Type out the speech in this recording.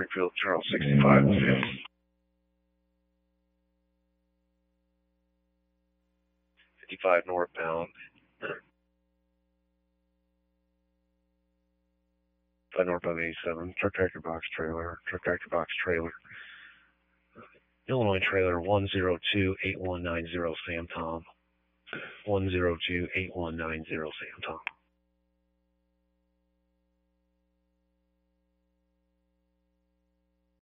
Springfield, Charles 65 5th. 55 northbound. 5 northbound 87. Truck tractor box trailer. Truck tractor box trailer. Illinois trailer 1028190 Sam Tom. 1028190 Sam Tom.